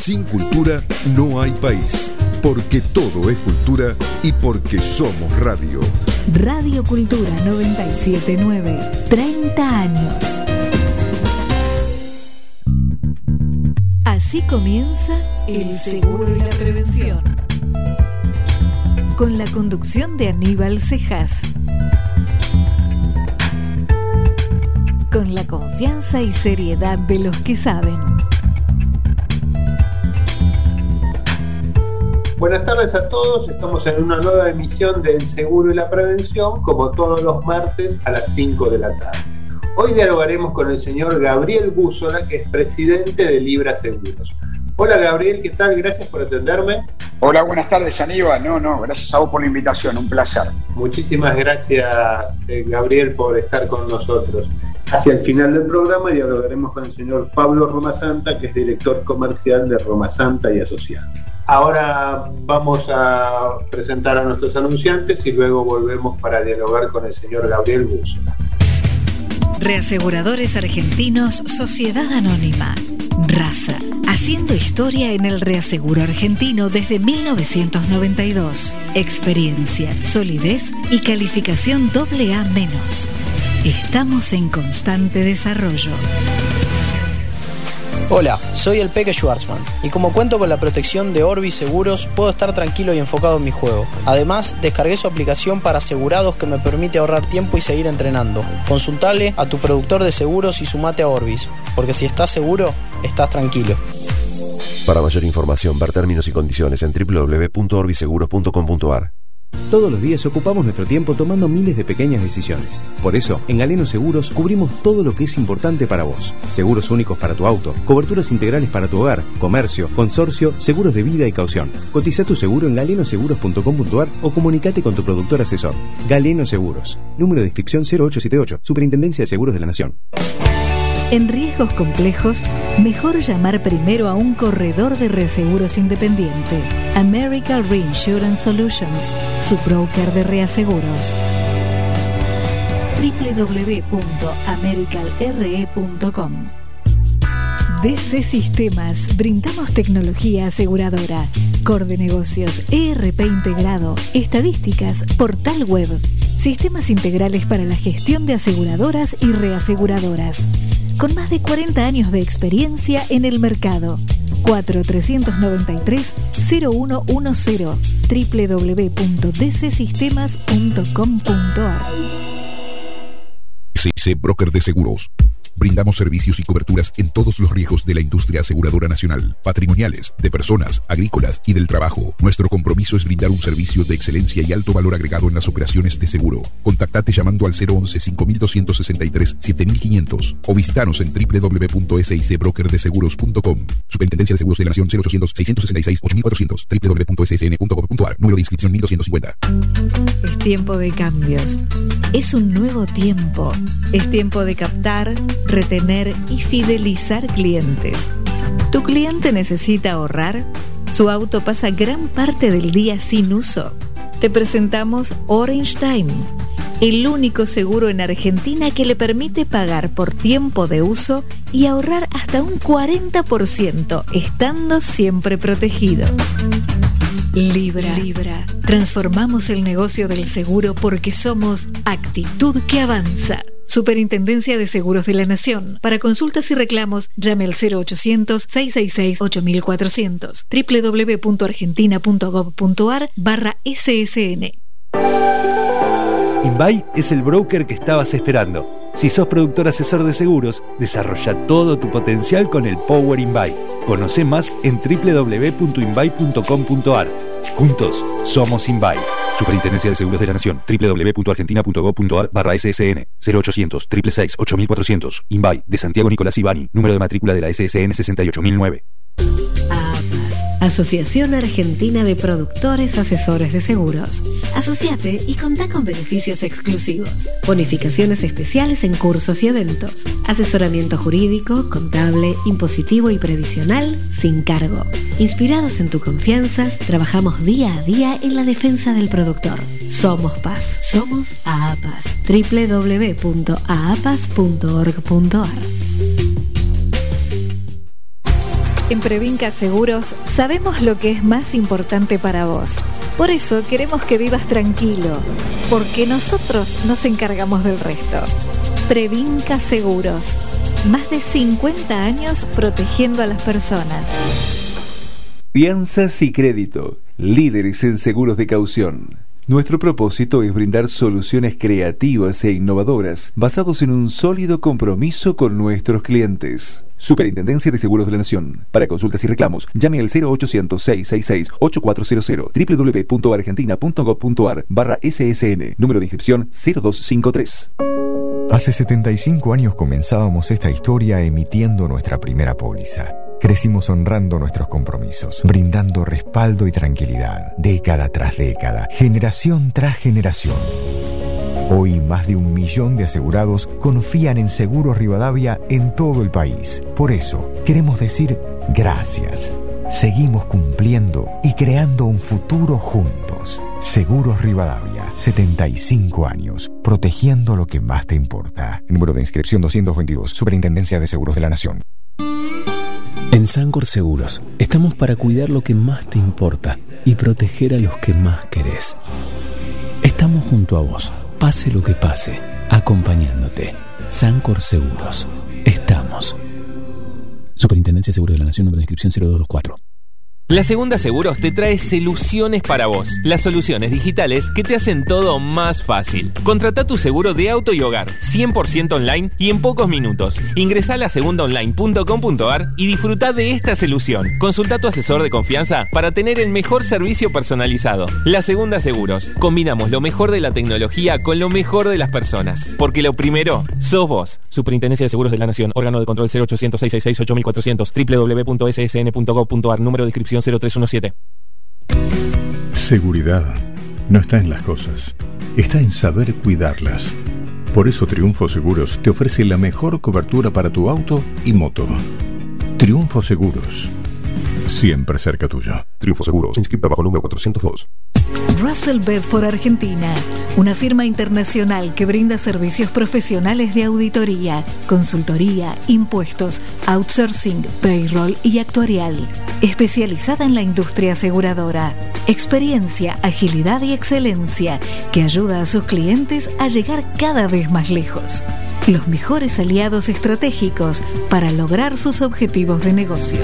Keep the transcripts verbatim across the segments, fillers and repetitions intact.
Sin cultura no hay país. Porque todo es cultura y porque somos radio. Radio Cultura noventa y siete punto nueve. treinta años. Así comienza El Seguro y la Prevención. Con la conducción de Aníbal Cejas. Con la confianza y seriedad de los que saben. Buenas tardes a todos, estamos en una nueva emisión de El Seguro y la Prevención, como todos los martes a las cinco de la tarde. Hoy dialogaremos con el señor Gabriel Búzola, que es presidente de Libra Seguros. Hola Gabriel, ¿qué tal? Gracias por atenderme. Hola, buenas tardes Aníbal. No, no, gracias a vos por la invitación, un placer. Muchísimas gracias eh, Gabriel por estar con nosotros. Hacia el final del programa dialogaremos con el señor Pablo Romasanta, que es director comercial de Romasanta y Asociados. Ahora vamos a presentar a nuestros anunciantes y luego volvemos para dialogar con el señor Gabriel Búzola. Reaseguradores Argentinos Sociedad Anónima. Raza. Haciendo historia en el reaseguro argentino desde mil novecientos noventa y dos. Experiencia, solidez y calificación doble A menos. Estamos en constante desarrollo. Hola, soy el Peque Schwarzman y como cuento con la protección de Orbis Seguros, puedo estar tranquilo y enfocado en mi juego. Además, descargué su aplicación para asegurados que me permite ahorrar tiempo y seguir entrenando. Consultale a tu productor de seguros y sumate a Orbis, porque si estás seguro, estás tranquilo. Para mayor información, ver términos y condiciones en doble u doble u doble u punto orbiseguros punto com punto a r. Todos los días ocupamos nuestro tiempo tomando miles de pequeñas decisiones. Por eso, en Galeno Seguros cubrimos todo lo que es importante para vos. Seguros únicos para tu auto, coberturas integrales para tu hogar, comercio, consorcio, seguros de vida y caución. Cotiza tu seguro en galeno seguros punto com punto a r o comunicate con tu productor asesor. Galeno Seguros. Número de inscripción cero ocho siete ocho. Superintendencia de Seguros de la Nación. En riesgos complejos, mejor llamar primero a un corredor de reaseguros independiente. American Reinsurance Solutions, su broker de reaseguros. doble u doble u doble u punto american r e punto com. D C Sistemas, brindamos tecnología aseguradora, core de negocios, E R P integrado, estadísticas, portal web, sistemas integrales para la gestión de aseguradoras y reaseguradoras. Con más de cuarenta años de experiencia en el mercado. cuatro tres nueve tres cero uno uno cero. doble u doble u doble u punto d c sistemas punto com punto a r. C C Broker de Seguros. Brindamos servicios y coberturas en todos los riesgos de la industria aseguradora nacional, patrimoniales, de personas, agrícolas y del trabajo. Nuestro compromiso es brindar un servicio de excelencia y alto valor agregado en las operaciones de seguro. Contactate llamando al cero once cinco dos seis tres siete mil quinientos o visitanos en doble u doble u doble u punto s i c broker de seguros punto com. Superintendencia de Seguros de la Nación cero ochocientos seiscientos sesenta y seis ocho mil cuatrocientos. doble u doble u doble u punto s s n punto com punto a r. Número de inscripción mil doscientos cincuenta. Es tiempo de cambios. Es un nuevo tiempo. Es tiempo de captar, retener y fidelizar clientes. ¿Tu cliente necesita ahorrar? ¿Su auto pasa gran parte del día sin uso? Te presentamos Orange Time, el único seguro en Argentina que le permite pagar por tiempo de uso y ahorrar hasta un cuarenta por ciento, estando siempre protegido. Libra. Libra. Transformamos el negocio del seguro porque somos actitud que avanza. Superintendencia de Seguros de la Nación. Para consultas y reclamos, llame al cero ochocientos seiscientos sesenta y seis ocho mil cuatrocientos. doble u doble u doble u punto argentina punto gov punto a r barra S S N. Inbay es el broker que estabas esperando. Si sos productor asesor de seguros, desarrolla todo tu potencial con el Power Inbay. Conoce más en doble u doble u doble u punto inbay punto com punto a r. Juntos, somos Inbay. Superintendencia de Seguros de la Nación. doble u doble u doble u punto argentina punto gov punto a r barra S S N. cero ochocientos seiscientos sesenta y seis ocho mil cuatrocientos. Inbay, de Santiago Nicolás Ibani. Número de matrícula de la S S N sesenta y ocho mil nueve. Asociación Argentina de Productores Asesores de Seguros. Asociate y contá con beneficios exclusivos. Bonificaciones especiales en cursos y eventos. Asesoramiento jurídico, contable, impositivo y previsional sin cargo. Inspirados en tu confianza, trabajamos día a día en la defensa del productor. Somos Paz. Somos AAPAS. doble u doble u doble u punto a a p a s punto org punto a r. En Previnca Seguros sabemos lo que es más importante para vos. Por eso queremos que vivas tranquilo, porque nosotros nos encargamos del resto. Previnca Seguros. Más de cincuenta años protegiendo a las personas. Fianzas y crédito. Líderes en seguros de caución. Nuestro propósito es brindar soluciones creativas e innovadoras basados en un sólido compromiso con nuestros clientes. Superintendencia de Seguros de la Nación. Para consultas y reclamos, llame al cero ochocientos, seiscientos sesenta y seis, ochenta y cuatro cero cero, doble u doble u doble u punto argentina punto gov punto ar barra S S N, número de inscripción cero dos cinco tres. Hace setenta y cinco años comenzábamos esta historia emitiendo nuestra primera póliza. Crecimos honrando nuestros compromisos, brindando respaldo y tranquilidad, década tras década, generación tras generación. Hoy más de un millón de asegurados confían en Seguros Rivadavia en todo el país. Por eso, queremos decir gracias. Seguimos cumpliendo y creando un futuro juntos. Seguros Rivadavia, setenta y cinco años, protegiendo lo que más te importa. Número de inscripción doscientos veintidós, Superintendencia de Seguros de la Nación. En Sancor Seguros estamos para cuidar lo que más te importa y proteger a los que más querés. Estamos junto a vos, pase lo que pase, acompañándote. Sancor Seguros. Estamos. Superintendencia de Seguros de la Nación, número de inscripción cero dos dos cuatro. La Segunda Seguros te trae soluciones para vos. Las soluciones digitales que te hacen todo más fácil. Contrata tu seguro de auto y hogar, cien por ciento online y en pocos minutos. Ingresá a la segunda online punto com punto ar y disfruta de esta solución. Consulta a tu asesor de confianza para tener el mejor servicio personalizado. La Segunda Seguros. Combinamos lo mejor de la tecnología con lo mejor de las personas. Porque lo primero sos vos. Superintendencia de Seguros de la Nación. Órgano de control cero ochocientos, seiscientos sesenta y seis, ocho mil cuatrocientos. doble u doble u doble u punto S S N punto gov punto ar. Número de inscripción cero tres uno siete. Seguridad no está en las cosas, está en saber cuidarlas. Por eso Triunfo Seguros te ofrece la mejor cobertura para tu auto y moto. Triunfo Seguros, siempre cerca tuyo. Triunfo Seguros, inscrita bajo número cuatrocientos dos. Russell Bedford Argentina, una firma internacional que brinda servicios profesionales de auditoría, consultoría, impuestos, outsourcing, payroll y actuarial. Especializada en la industria aseguradora. Experiencia, agilidad y excelencia que ayuda a sus clientes a llegar cada vez más lejos. Los mejores aliados estratégicos para lograr sus objetivos de negocio.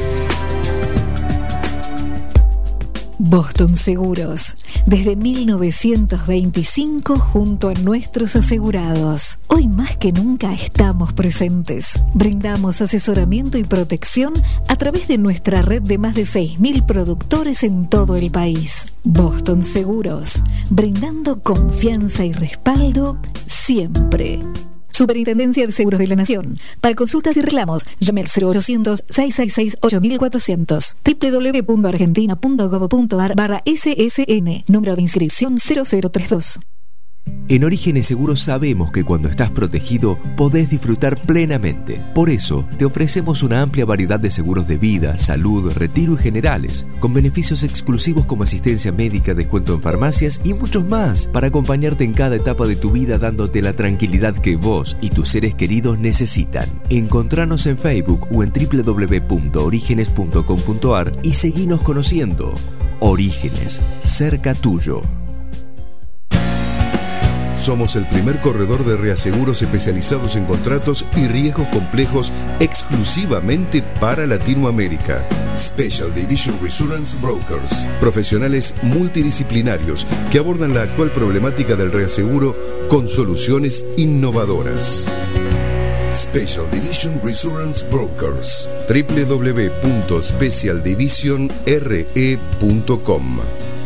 Boston Seguros, desde mil novecientos veinticinco junto a nuestros asegurados. Hoy más que nunca estamos presentes. Brindamos asesoramiento y protección a través de nuestra red de más de seis mil productores en todo el país. Boston Seguros, brindando confianza y respaldo siempre. Superintendencia de Seguros de la Nación. Para consultas y reclamos, llame al cero ochocientos, seiscientos sesenta y seis, ocho mil cuatrocientos. doble u doble u doble u punto argentina punto gov punto ar barra S S N. Número de inscripción cero cero tres dos. En Orígenes Seguros sabemos que cuando estás protegido podés disfrutar plenamente. Por eso te ofrecemos una amplia variedad de seguros de vida, salud, retiro y generales, con beneficios exclusivos como asistencia médica, descuento en farmacias y muchos más, para acompañarte en cada etapa de tu vida dándote la tranquilidad que vos y tus seres queridos necesitan. Encontranos en Facebook o en doble u doble u doble u punto orígenes punto com punto ar y seguinos conociendo. Orígenes, cerca tuyo. Somos el primer corredor de reaseguros especializados en contratos y riesgos complejos exclusivamente para Latinoamérica. Special Division Reassurance Brokers. Profesionales multidisciplinarios que abordan la actual problemática del reaseguro con soluciones innovadoras. Special Division Reassurance Brokers. doble u doble u doble u punto special division re punto com.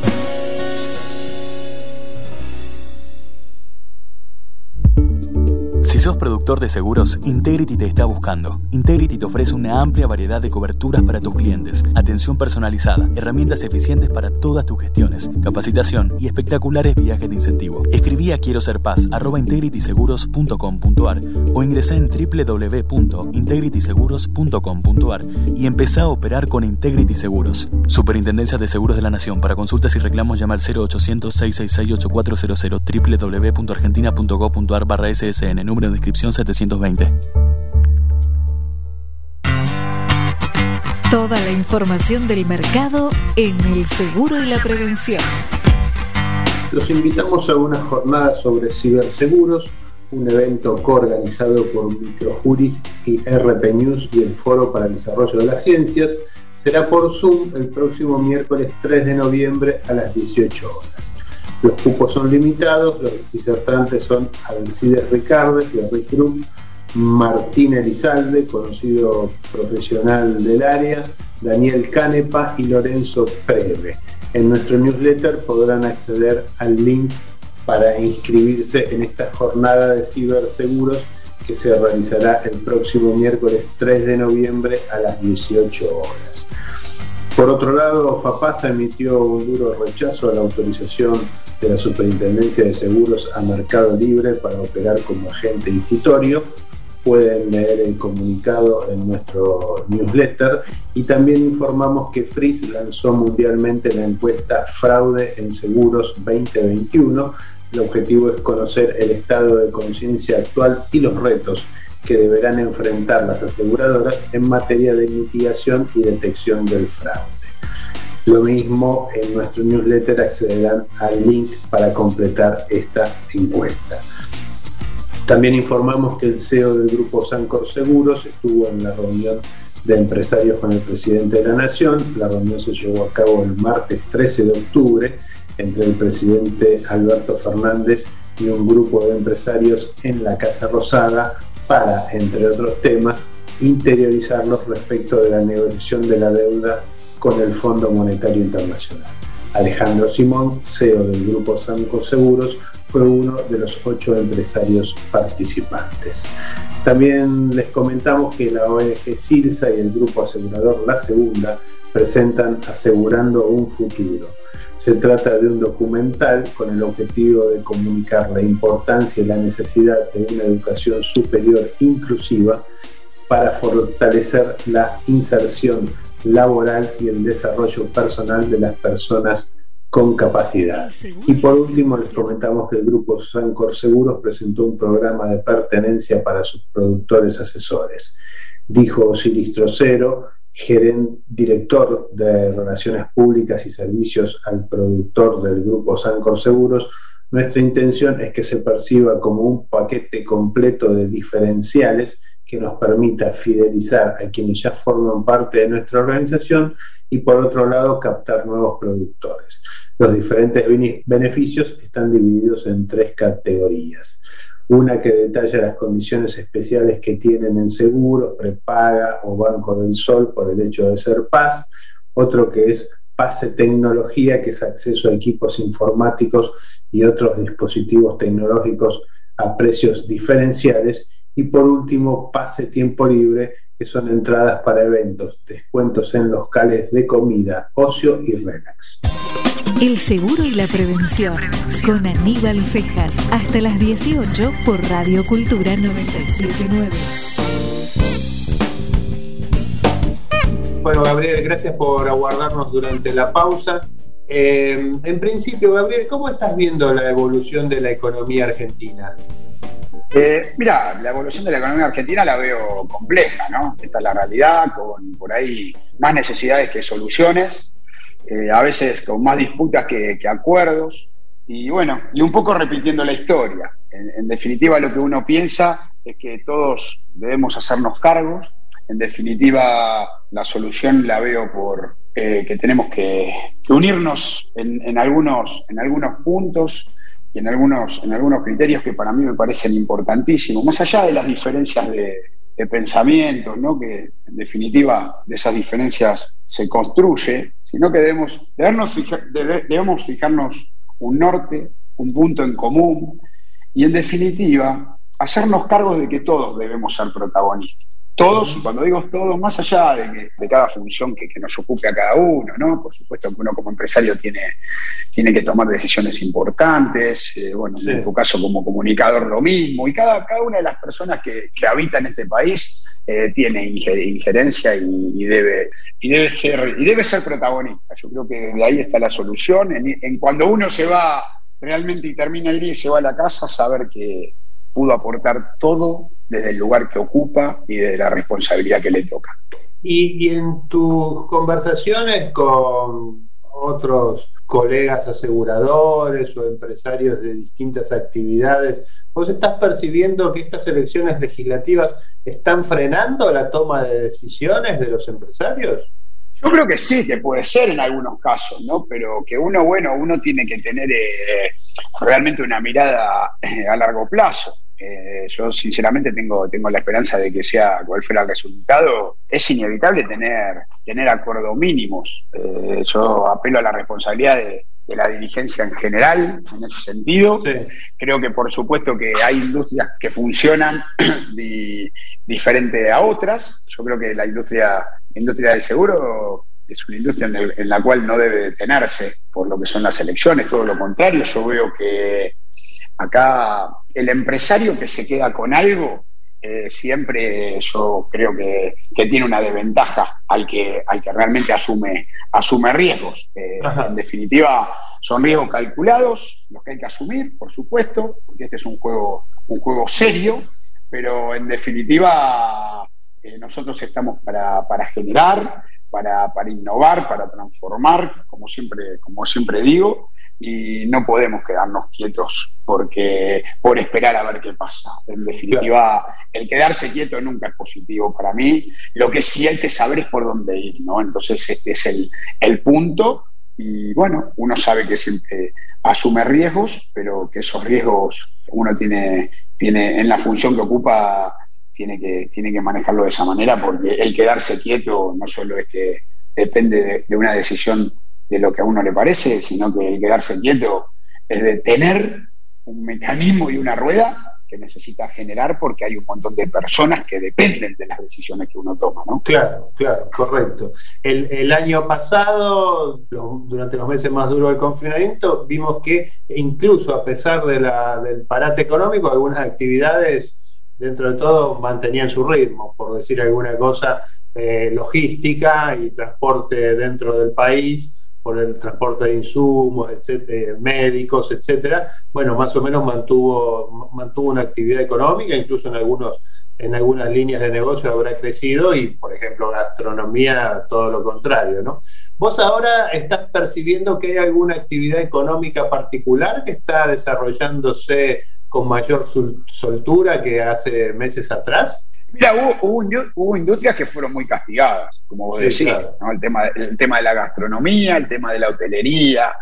Si sos productor de seguros, Integrity te está buscando. Integrity te ofrece una amplia variedad de coberturas para tus clientes, atención personalizada, herramientas eficientes para todas tus gestiones, capacitación y espectaculares viajes de incentivo. Escribí a quiero ser paz arroba integrity seguros punto com punto ar o ingresá en doble u doble u doble u punto integrity seguros punto com punto ar y empezá a operar con Integrity Seguros. Superintendencia de Seguros de la Nación. Para consultas y reclamos llama al cero ochocientos, seiscientos sesenta y seis, ochenta y cuatro cero cero, doble u doble u doble u punto argentina punto gov punto ar barra S S N. Número de inscripción setecientos veinte. Toda la información del mercado en el seguro y la prevención. Los invitamos a una jornada sobre ciberseguros, un evento coorganizado por Microjuris y R P News y el Foro para el Desarrollo de las Ciencias. Será por Zoom el próximo miércoles tres de noviembre a las dieciocho horas. Los cupos son limitados, los disertantes son Alcides Ricardes de Rick Group, Martín Elizalde, conocido profesional del área, Daniel Canepa y Lorenzo Preve. En nuestro newsletter podrán acceder al link para inscribirse en esta jornada de ciberseguros que se realizará el próximo miércoles tres de noviembre a las dieciocho horas. Por otro lado, FAPASA emitió un duro rechazo a la autorización de la Superintendencia de Seguros a Mercado Libre para operar como agente institutorio. Pueden leer el comunicado en nuestro newsletter y también informamos que Freeze lanzó mundialmente la encuesta Fraude en Seguros veinte veintiuno. El objetivo es conocer el estado de conciencia actual y los retos que deberán enfrentar las aseguradoras en materia de mitigación y detección del fraude. Lo mismo, en nuestro newsletter accederán al link para completar esta encuesta. También informamos que el C E O del grupo Sancor Seguros estuvo en la reunión de empresarios con el presidente de la Nación. La reunión se llevó a cabo el martes trece de octubre entre el presidente Alberto Fernández y un grupo de empresarios en la Casa Rosada para, entre otros temas, interiorizarlos respecto de la negociación de la deuda con el Fondo Monetario Internacional. Alejandro Simón, C E O del grupo Sancor Seguros, fue uno de los ocho empresarios participantes. También les comentamos que la O N G CIRSA y el grupo asegurador La Segunda presentan Asegurando un Futuro. Se trata de un documental con el objetivo de comunicar la importancia y la necesidad de una educación superior inclusiva para fortalecer la inserción laboral y el desarrollo personal de las personas con capacidad. Y por último les comentamos que el grupo Sancor Seguros presentó un programa de pertenencia para sus productores asesores. Dijo Osiris Trocero, gerente, director de Relaciones Públicas y Servicios al productor del grupo Sancor Seguros: nuestra intención es que se perciba como un paquete completo de diferenciales que nos permita fidelizar a quienes ya forman parte de nuestra organización y, por otro lado, captar nuevos productores. Los diferentes beneficios están divididos en tres categorías. Una que detalla las condiciones especiales que tienen en seguros, prepaga o Banco del Sol por el hecho de ser P A S. Otro que es Pase Tecnología, que es acceso a equipos informáticos y otros dispositivos tecnológicos a precios diferenciales. Y por último, Pase Tiempo Libre, que son entradas para eventos, descuentos en locales de comida, ocio y relax. El seguro y la prevención, con Aníbal Cejas, hasta las dieciocho por Radio Cultura noventa y siete punto nueve. Bueno, Gabriel, gracias por aguardarnos durante la pausa. Eh, en principio, Gabriel, ¿cómo estás viendo la evolución de la economía argentina? Eh, mira, la evolución de la economía argentina la veo compleja, ¿no? Esta es la realidad, con por ahí más necesidades que soluciones, eh, a veces con más disputas que, que acuerdos, y bueno, y un poco repitiendo la historia. En, en definitiva, lo que uno piensa es que todos debemos hacernos cargos. En definitiva, la solución la veo por eh, que tenemos que, que unirnos en, en, algunos, en algunos puntos y en algunos, en algunos criterios que para mí me parecen importantísimos, más allá de las diferencias de, de pensamientos, ¿no? Que en definitiva de esas diferencias se construye, sino que debemos, debemos, fijar, debemos fijarnos un norte, un punto en común y en definitiva hacernos cargo de que todos debemos ser protagonistas. Todos, y cuando digo todos, más allá de, que, de cada función que, que nos ocupe a cada uno, ¿no? Por supuesto que uno como empresario tiene, tiene que tomar decisiones importantes, eh, bueno, sí. En tu caso como comunicador lo mismo, y cada, cada una de las personas que, que habitan este país eh, tiene injerencia y, y, debe, y, debe ser, y debe ser protagonista. Yo creo que de ahí está la solución, en, en cuando uno se va realmente y termina el día y se va a la casa, saber que pudo aportar todo desde el lugar que ocupa y de la responsabilidad que le toca. Y, y en tus conversaciones con otros colegas aseguradores o empresarios de distintas actividades, ¿vos estás percibiendo que estas elecciones legislativas están frenando la toma de decisiones de los empresarios? Yo creo que sí, que puede ser en algunos casos, ¿no? Pero que uno, bueno, uno tiene que tener eh, realmente una mirada eh, a largo plazo. Eh, yo sinceramente tengo, tengo la esperanza de que sea cual fuera el resultado, es inevitable tener, tener acuerdos mínimos. Eh, yo apelo a la responsabilidad de, de la dirigencia en general, en ese sentido. Sí. Creo que por supuesto que hay industrias que funcionan di, diferente a otras. Yo creo que la industria, la industria del seguro es una industria en, el, en la cual no debe detenerse por lo que son las elecciones, todo lo contrario. Yo veo que acá el empresario que se queda con algo eh, siempre yo creo que, que tiene una desventaja al que, al que realmente asume, asume riesgos. Eh, en definitiva, son riesgos calculados, los que hay que asumir, por supuesto, porque este es un juego, un juego serio, pero en definitiva eh, nosotros estamos para, para generar, para, para innovar, para transformar, como siempre, como siempre digo, y no podemos quedarnos quietos porque por esperar a ver qué pasa. En definitiva, el quedarse quieto nunca es positivo para mí. Lo que sí hay que saber es por dónde ir, ¿no? Entonces este es el, el punto, y bueno, uno sabe que siempre asume riesgos, pero que esos riesgos uno tiene, tiene en la función que ocupa, tiene que, tiene que manejarlo de esa manera, porque el quedarse quieto no solo es que depende de, de una decisión de lo que a uno le parece, sino que el quedarse quieto es de tener un mecanismo y una rueda que necesita generar, porque hay un montón de personas que dependen de las decisiones que uno toma, ¿no? Claro, claro, correcto. El, el año pasado, los, durante los meses más duros del confinamiento, vimos que incluso a pesar de la, del parate económico, algunas actividades dentro de todo mantenían su ritmo, por decir alguna cosa, eh, logística y transporte dentro del país, por el transporte de insumos, etcétera, médicos, etcétera. Bueno, más o menos mantuvo mantuvo una actividad económica, incluso en algunos en algunas líneas de negocio habrá crecido, y por ejemplo gastronomía todo lo contrario, ¿no? ¿Vos ahora estás percibiendo que hay alguna actividad económica particular que está desarrollándose con mayor soltura que hace meses atrás? Mira, hubo, hubo, hubo industrias que fueron muy castigadas, como vos sí, decís, claro, ¿no? El tema, el tema de la gastronomía, el tema de la hotelería.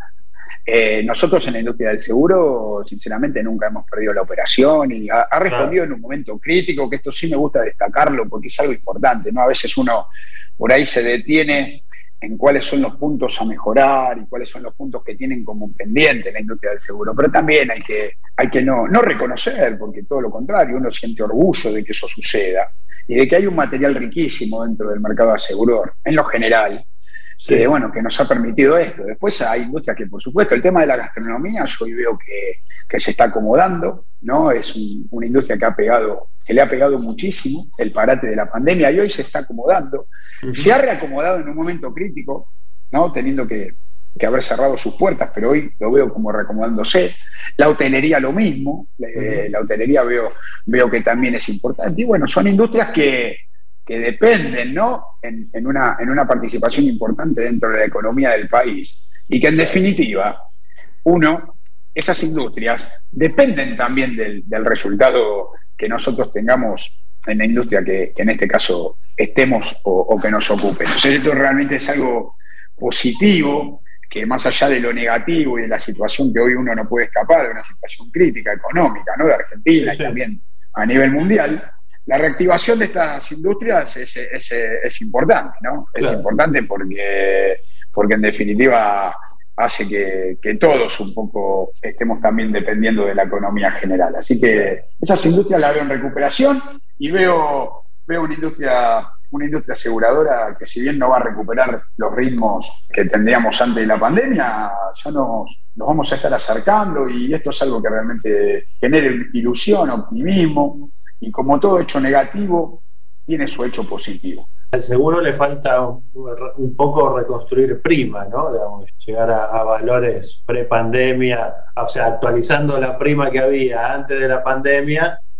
Eh, nosotros en la industria del seguro, sinceramente, nunca hemos perdido la operación, y ha, ha respondido claro. en un momento crítico, que esto sí me gusta destacarlo porque es algo importante, ¿no? A veces uno por ahí se detiene en cuáles son los puntos a mejorar y cuáles son los puntos que tienen como pendiente la industria del seguro, pero también hay que, hay que no, no reconocer, porque todo lo contrario, uno siente orgullo de que eso suceda y de que hay un material riquísimo dentro del mercado asegurador, en lo general, sí. que, bueno, que nos ha permitido esto. Después hay industrias que, por supuesto, el tema de la gastronomía, yo hoy veo que, que se está acomodando, ¿no? Es un, una industria que ha pegado, que le ha pegado muchísimo el parate de la pandemia, y hoy se está acomodando. Uh-huh. Se ha reacomodado en un momento crítico, ¿no? Teniendo que, que haber cerrado sus puertas, pero hoy lo veo como reacomodándose. La hotelería lo mismo, uh-huh. eh, la hotelería veo, veo que también es importante. Y bueno, son industrias que, que dependen, ¿no? En, en, una, en una participación importante dentro de la economía del país. Y que en definitiva, uno, esas industrias dependen también del, del resultado que nosotros tengamos en la industria que, que en este caso estemos o, o que nos ocupen. Entonces esto realmente es algo positivo, que más allá de lo negativo y de la situación que hoy uno no puede escapar, de una situación crítica económica, ¿no? De Argentina, sí, sí. y también a nivel mundial, la reactivación de estas industrias es, es, es importante, ¿no? Claro. Es importante porque, porque en definitiva hace que, que todos un poco estemos también dependiendo de la economía general. Así que esas industrias las veo en recuperación, y veo, veo una industria, una industria aseguradora que, si bien no va a recuperar los ritmos que tendríamos antes de la pandemia, ya nos, nos vamos a estar acercando, y esto es algo que realmente genera ilusión, optimismo, y como todo hecho negativo, tiene su hecho positivo. Al seguro le falta un, un poco reconstruir prima, ¿no? Digamos, llegar a, a valores pre-pandemia, o sea, actualizando la prima que había antes de la pandemia,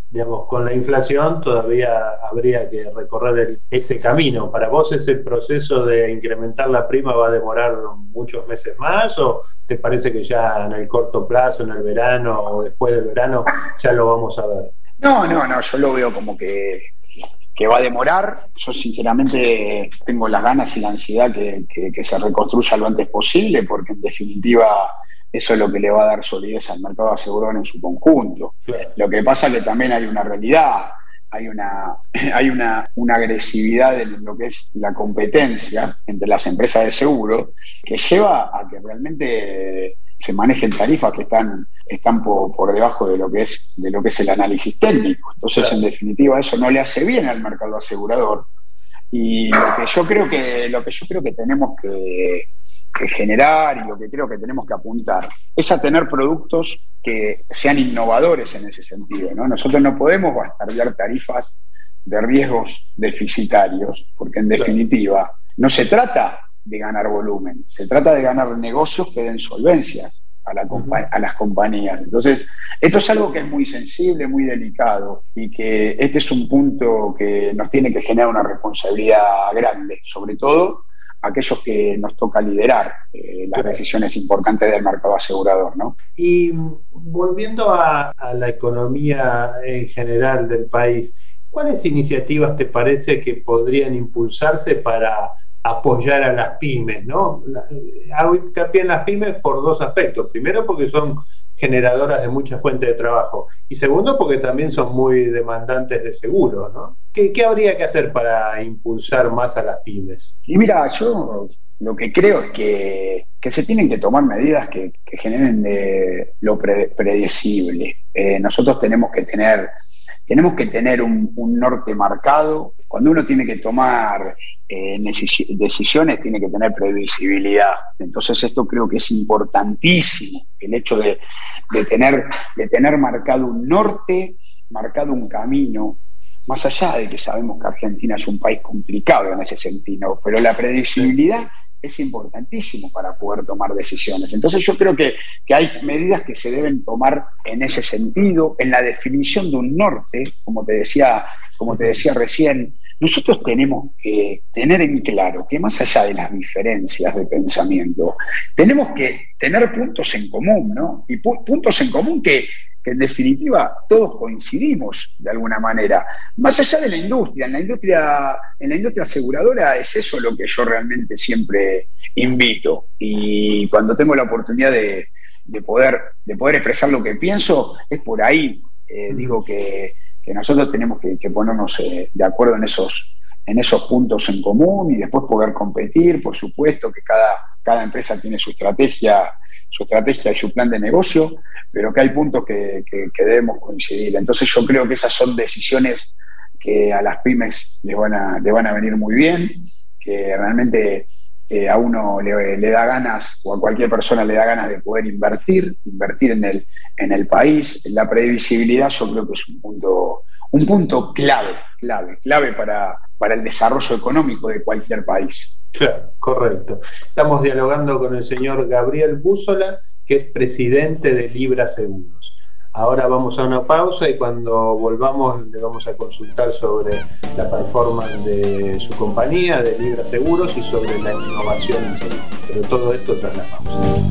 digamos, con la inflación todavía habría que recorrer el, ese camino. ¿Para vos ese proceso de incrementar la prima va a demorar muchos meses más o te parece que ya en el corto plazo, en el verano o después del verano, ya lo vamos a ver? No, no, no, yo lo veo como que, que va a demorar. Yo sinceramente tengo las ganas y la ansiedad que, que, que se reconstruya lo antes posible, porque en definitiva eso es lo que le va a dar solidez al mercado asegurador en su conjunto. Claro. Lo que pasa es que también hay una realidad, hay una, hay una, una agresividad en lo que es la competencia entre las empresas de seguro que lleva a que realmente se manejen tarifas que están, están por, por debajo de lo que es, de lo que es el análisis técnico. Entonces, claro, en definitiva, eso no le hace bien al mercado asegurador. Y lo que yo creo que, lo que yo creo que tenemos que que generar y lo que creo que tenemos que apuntar es a tener productos que sean innovadores en ese sentido, ¿no? Nosotros no podemos bastardear tarifas de riesgos deficitarios, porque en definitiva no se trata de ganar volumen, se trata de ganar negocios que den solvencias a, la compa- a las compañías. Entonces, esto es algo que es muy sensible, muy delicado, y que este es un punto que nos tiene que generar una responsabilidad grande, sobre todo aquellos que nos toca liderar eh, las decisiones importantes del mercado asegurador, ¿no? Y volviendo a, a la economía en general del país, ¿cuáles iniciativas te parece que podrían impulsarse para apoyar a las pymes, ¿no? Hago hincapié en las pymes por dos aspectos. Primero, porque son generadoras de muchas fuentes de trabajo. Y segundo, porque también son muy demandantes de seguro, ¿no? ¿Qué, qué habría que hacer para impulsar más a las pymes? Y mira, yo lo que creo es que, que se tienen que tomar medidas que, que generen eh, lo pre, predecible. Eh, nosotros tenemos que tener, tenemos que tener un, un norte marcado. Cuando uno tiene que tomar eh, decisiones, tiene que tener previsibilidad. Entonces esto creo que es importantísimo, el hecho de, de, tener, de tener marcado un norte, marcado un camino, más allá de que sabemos que Argentina es un país complicado en ese sentido, pero la previsibilidad es importantísimo para poder tomar decisiones. Entonces yo creo que, que hay medidas que se deben tomar en ese sentido, en la definición de un norte, como te decía, como te decía recién. Nosotros tenemos que tener en claro que más allá de las diferencias de pensamiento, tenemos que tener puntos en común, ¿no? Y pu- puntos en común que, que en definitiva todos coincidimos de alguna manera. Más allá de la industria, en la industria, en la industria aseguradora es eso lo que yo realmente siempre invito. Y cuando tengo la oportunidad de, de, poder, de poder expresar lo que pienso, es por ahí. Eh, digo que que nosotros tenemos que, que ponernos eh, de acuerdo en esos, en esos puntos en común y después poder competir. Por supuesto que cada, cada empresa tiene su estrategia, su estrategia y su plan de negocio, pero que hay puntos que, que, que debemos coincidir. Entonces yo creo que esas son decisiones que a las pymes les van a, les van a venir muy bien, que realmente eh, a uno le, le da ganas, o a cualquier persona le da ganas de poder invertir, invertir en el, en el país. La previsibilidad yo creo que es un punto, un punto clave, clave, clave para, para el desarrollo económico de cualquier país. Claro, correcto. Estamos dialogando con el señor Gabriel Búzola, que es presidente de Libra Seguros. Ahora vamos a una pausa y cuando volvamos le vamos a consultar sobre la performance de su compañía, de Libra Seguros, y sobre la innovación en seguros. Pero todo esto tras la pausa.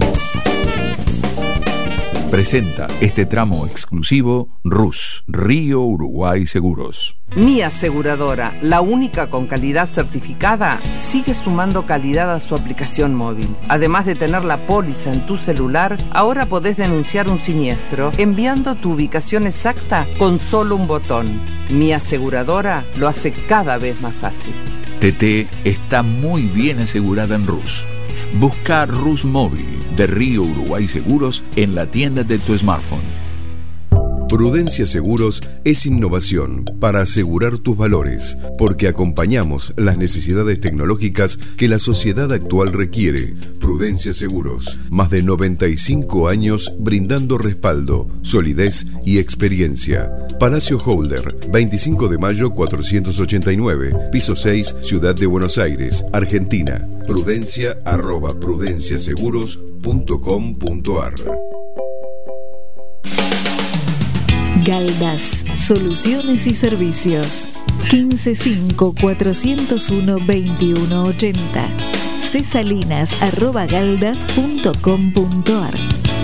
Presenta este tramo exclusivo R U S, Río Uruguay Seguros. Mi aseguradora, la única con calidad certificada, sigue sumando calidad a su aplicación móvil. Además de tener la póliza en tu celular, ahora podés denunciar un siniestro enviando tu ubicación exacta con solo un botón. Mi aseguradora lo hace cada vez más fácil. T T está muy bien asegurada en R U S. Busca R U S Móvil de Río Uruguay Seguros en la tienda de tu smartphone. Prudencia Seguros es innovación para asegurar tus valores, porque acompañamos las necesidades tecnológicas que la sociedad actual requiere. Prudencia Seguros, más de noventa y cinco años brindando respaldo, solidez y experiencia. Palacio Holder, veinticinco de mayo cuatrocientos ochenta y nueve, piso seis, Ciudad de Buenos Aires, Argentina. Prudencia arroba prudenciaseguros punto com punto ar. Galdás, Soluciones y servicios. quince cinco cuatrocientos uno veintiuno ochenta. cesalinas arroba galdas punto com punto ar.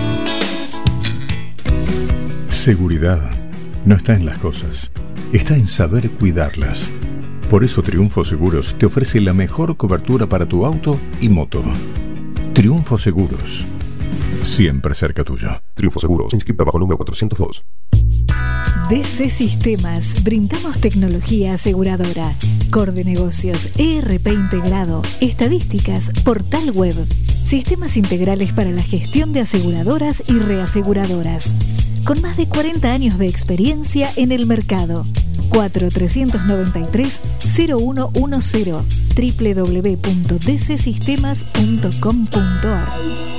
Seguridad no está en las cosas, está en saber cuidarlas. Por eso Triunfo Seguros te ofrece la mejor cobertura para tu auto y moto. Triunfo Seguros, siempre cerca tuyo. Triunfo Seguros, inscrita bajo número cuatrocientos dos. D C Sistemas, brindamos tecnología aseguradora, core de negocios, E R P integrado, estadísticas, portal web, sistemas integrales para la gestión de aseguradoras y reaseguradoras. Con más de cuarenta años de experiencia en el mercado. cuatro tres nueve tres cero uno uno cero doble u doble u doble u punto d c sistemas punto com punto ar.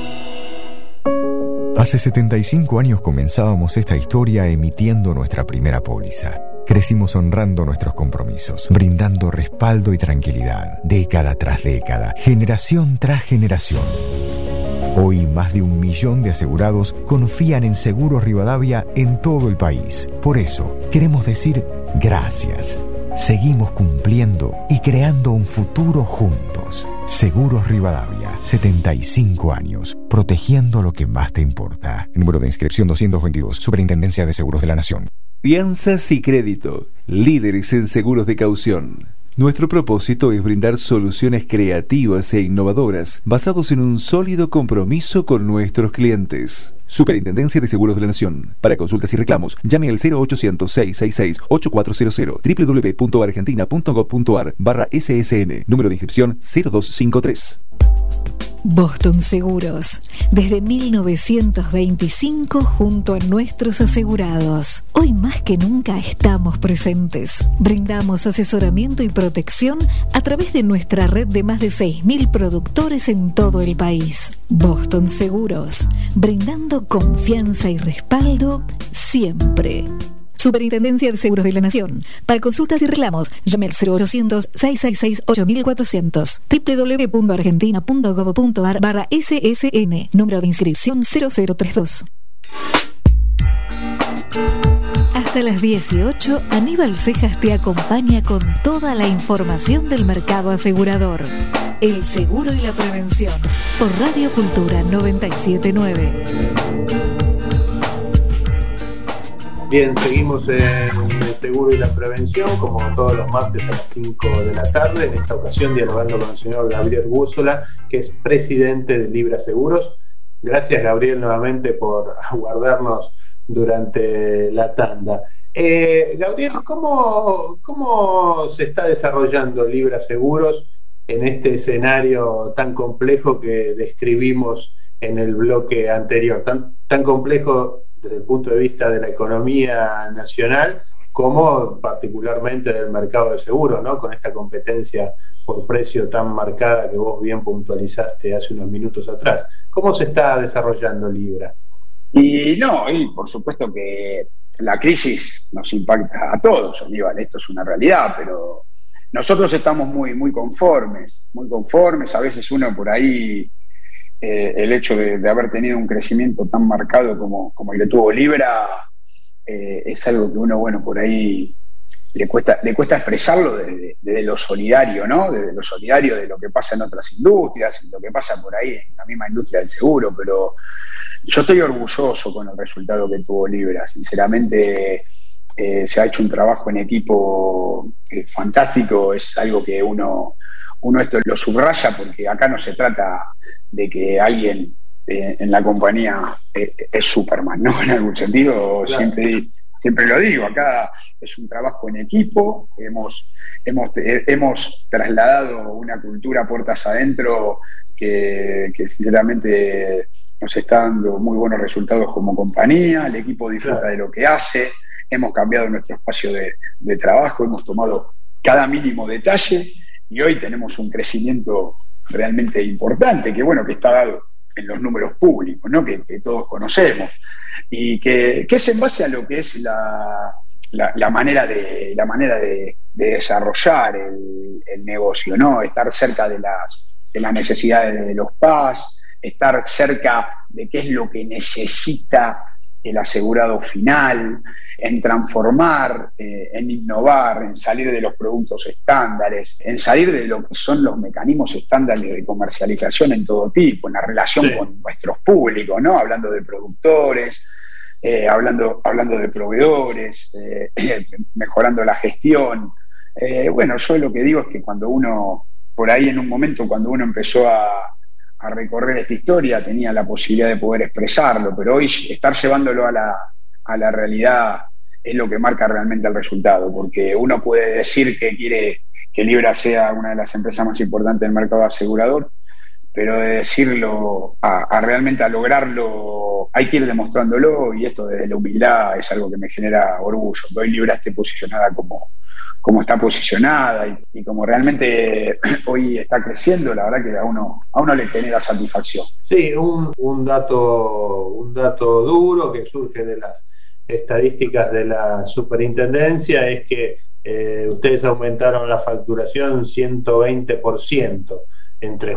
Hace setenta y cinco años comenzábamos esta historia emitiendo nuestra primera póliza. Crecimos honrando nuestros compromisos, brindando respaldo y tranquilidad, década tras década, generación tras generación. Hoy más de un millón de asegurados confían en Seguros Rivadavia en todo el país. Por eso, queremos decir gracias. Seguimos cumpliendo y creando un futuro juntos. Seguros Rivadavia, setenta y cinco años, protegiendo lo que más te importa. Número de inscripción doscientos veintidós, Superintendencia de Seguros de la Nación. Fianzas y crédito, líderes en seguros de caución. Nuestro propósito es brindar soluciones creativas e innovadoras basados en un sólido compromiso con nuestros clientes. Superintendencia de Seguros de la Nación. Para consultas y reclamos, llame al cero ochocientos, seiscientos sesenta y seis, ochenta y cuatro cero cero, doble u doble u doble u punto argentina punto gov punto ar barra S S N, número de inscripción cero dos cinco tres. Boston Seguros, desde mil novecientos veinticinco junto a nuestros asegurados. Hoy más que nunca estamos presentes. Brindamos asesoramiento y protección a través de nuestra red de más de seis mil productores en todo el país. Boston Seguros, brindando confianza y respaldo siempre. Superintendencia de Seguros de la Nación. Para consultas y reclamos, llame al cero ochocientos, seiscientos sesenta y seis, ocho mil cuatrocientos, doble u doble u doble u punto argentina punto gov punto ar barra S S N, número de inscripción cero cero tres dos. Hasta las dieciocho, Aníbal Cejas te acompaña con toda la información del mercado asegurador. El seguro y la prevención, por Radio Cultura noventa y siete punto nueve. Bien, seguimos en el seguro y la prevención, como todos los martes a las cinco de la tarde, en esta ocasión dialogando con el señor Gabriel Gúsola, que es presidente de Libra Seguros. Gracias, Gabriel, nuevamente por aguardarnos durante la tanda. Eh, Gabriel, ¿cómo, ¿cómo se está desarrollando Libra Seguros en este escenario tan complejo que describimos en el bloque anterior? Tan, tan complejo desde el punto de vista de la economía nacional, como particularmente del mercado de seguros, ¿no? Con esta competencia por precio tan marcada que vos bien puntualizaste hace unos minutos atrás. ¿Cómo se está desarrollando Libra? Y no, y por supuesto que la crisis nos impacta a todos, Aníbal, esto es una realidad, pero nosotros estamos muy, muy conformes, muy conformes, a veces uno por ahí... Eh, el hecho de, de haber tenido un crecimiento tan marcado como, como el que tuvo Libra eh, es algo que uno, bueno, por ahí le cuesta, le cuesta expresarlo desde, desde lo solidario, ¿no? Desde lo solidario de lo que pasa en otras industrias, lo que pasa por ahí en la misma industria del seguro, pero yo estoy orgulloso con el resultado que tuvo Libra. Sinceramente, eh, se ha hecho un trabajo en equipo eh, fantástico, es algo que uno... Uno esto lo subraya porque acá no se trata de que alguien eh, en la compañía eh, es Superman, ¿no? En algún sentido, claro. siempre, siempre lo digo, acá es un trabajo en equipo, hemos, hemos, eh, hemos trasladado una cultura puertas adentro que, que sinceramente nos está dando muy buenos resultados como compañía, el equipo disfruta claro. de lo que hace, hemos cambiado nuestro espacio de, de trabajo, hemos tomado cada mínimo detalle, y hoy tenemos un crecimiento realmente importante, que bueno, que está dado en los números públicos, ¿no? que, que todos conocemos, y que, que es en base a lo que es la, la, la manera de, la manera de, de desarrollar el, el negocio, ¿no? Estar cerca de las, de las necesidades de los P A S, estar cerca de qué es lo que necesita el asegurado final, en transformar, eh, en innovar, en salir de los productos estándares, en salir de lo que son los mecanismos estándares de comercialización en todo tipo, en la relación sí. con nuestros públicos, ¿no? Hablando de productores, eh, hablando, hablando de proveedores, eh, mejorando la gestión. Eh, bueno, yo lo que digo es que cuando uno, por ahí en un momento, cuando uno empezó a, a recorrer esta historia, tenía la posibilidad de poder expresarlo, pero hoy estar llevándolo a la, a la realidad es lo que marca realmente el resultado, porque uno puede decir que quiere que Libra sea una de las empresas más importantes del mercado asegurador, pero de decirlo a, a realmente a lograrlo hay que ir demostrándolo, y esto desde la humildad es algo que me genera orgullo, que hoy Libra esté posicionada como, como está posicionada y, y como realmente hoy está creciendo, la verdad que a uno, a uno le genera satisfacción. Sí, un, un, dato, un dato duro que surge de las estadísticas de la superintendencia es que eh, ustedes aumentaron la facturación ciento veinte por ciento entre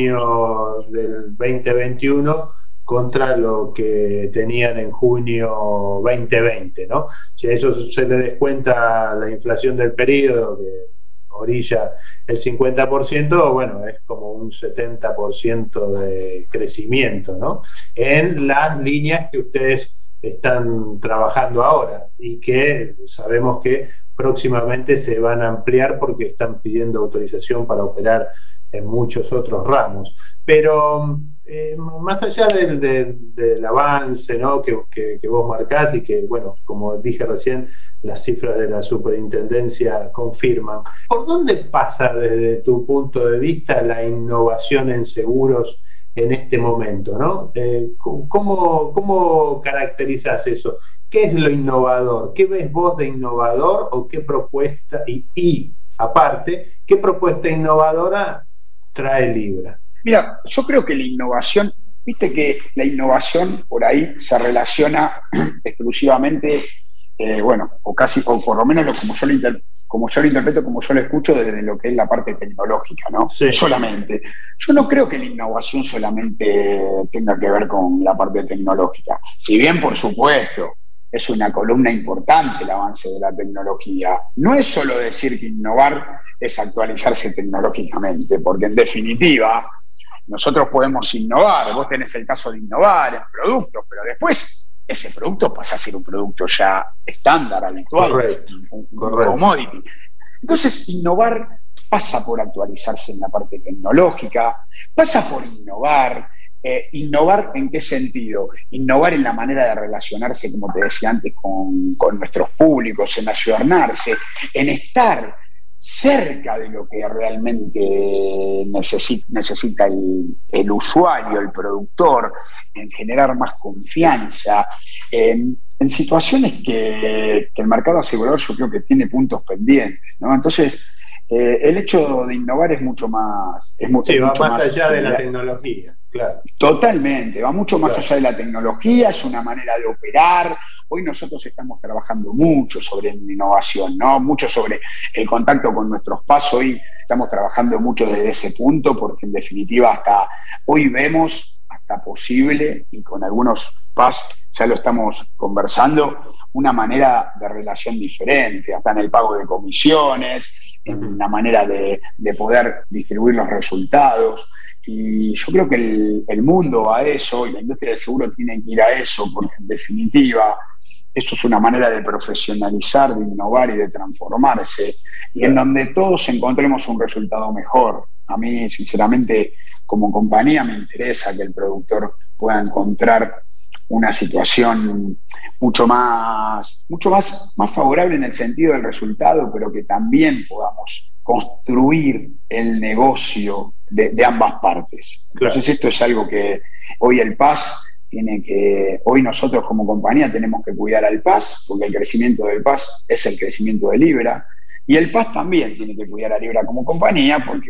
junio del veinte veintiuno contra lo que tenían en junio veinte veinte, ¿no? Si a eso se le descuenta la inflación del periodo, que orilla el cincuenta por ciento, bueno, es como un setenta por ciento de crecimiento, ¿no? En las líneas que ustedes están trabajando ahora y que sabemos que próximamente se van a ampliar porque están pidiendo autorización para operar en muchos otros ramos. Pero eh, más allá del, del, del avance, ¿no? que, que, que vos marcás y que, bueno, como dije recién, las cifras de la superintendencia confirman, ¿por dónde pasa desde tu punto de vista la innovación en seguros en este momento, ¿no? Eh, ¿cómo, ¿Cómo caracterizás eso? ¿Qué es lo innovador? ¿Qué ves vos de innovador o qué propuesta, y, y aparte, qué propuesta innovadora trae Libra? Mira, yo creo que la innovación, viste que la innovación por ahí se relaciona exclusivamente, eh, bueno, o casi, o por lo menos lo, como yo lo interpreto, como yo lo interpreto, como yo lo escucho desde lo que es la parte tecnológica, ¿no? Sí. Solamente. Yo no creo que la innovación solamente tenga que ver con la parte tecnológica. Si bien, por supuesto, es una columna importante el avance de la tecnología, no es solo decir que innovar es actualizarse tecnológicamente, porque en definitiva nosotros podemos innovar, vos tenés el caso de innovar en productos, pero después ese producto pasa a ser un producto ya estándar, habitual, correcto, un, un correcto. commodity. Entonces, innovar pasa por actualizarse en la parte tecnológica, pasa por innovar. Eh, ¿Innovar en qué sentido? Innovar en la manera de relacionarse, como te decía antes, con, con nuestros públicos, en ayornarse, en estar cerca de lo que realmente necesita, necesita el, el usuario, el productor, en generar más confianza, en, en situaciones que, que el mercado asegurador yo creo que tiene puntos pendientes, ¿no? Entonces, eh, el hecho de innovar es mucho más... Es mucho, sí, va mucho más, más allá de la tecnología, claro. Totalmente, va mucho más claro. allá de la tecnología, es una manera de operar. Hoy nosotros estamos trabajando mucho sobre innovación, ¿no? Mucho sobre el contacto con nuestros P A S. Hoy estamos trabajando mucho desde ese punto, porque en definitiva hasta hoy vemos, hasta posible, y con algunos P A S ya lo estamos conversando, una manera de relación diferente, hasta en el pago de comisiones, en la manera de, de poder distribuir los resultados. Y yo creo que el, el mundo va a eso, y la industria del seguro tiene que ir a eso, porque en definitiva eso es una manera de profesionalizar, de innovar y de transformarse, y en donde todos encontremos un resultado mejor. A mí, sinceramente, como compañía me interesa que el productor pueda encontrar una situación mucho más, mucho más, más favorable en el sentido del resultado, pero que también podamos construir el negocio de, de ambas partes. Entonces claro. Esto es algo que hoy el P A S tiene que, hoy nosotros como compañía tenemos que cuidar al P A S, porque el crecimiento del P A S es el crecimiento de Libra, y el P A S también tiene que cuidar a Libra como compañía, porque bueno,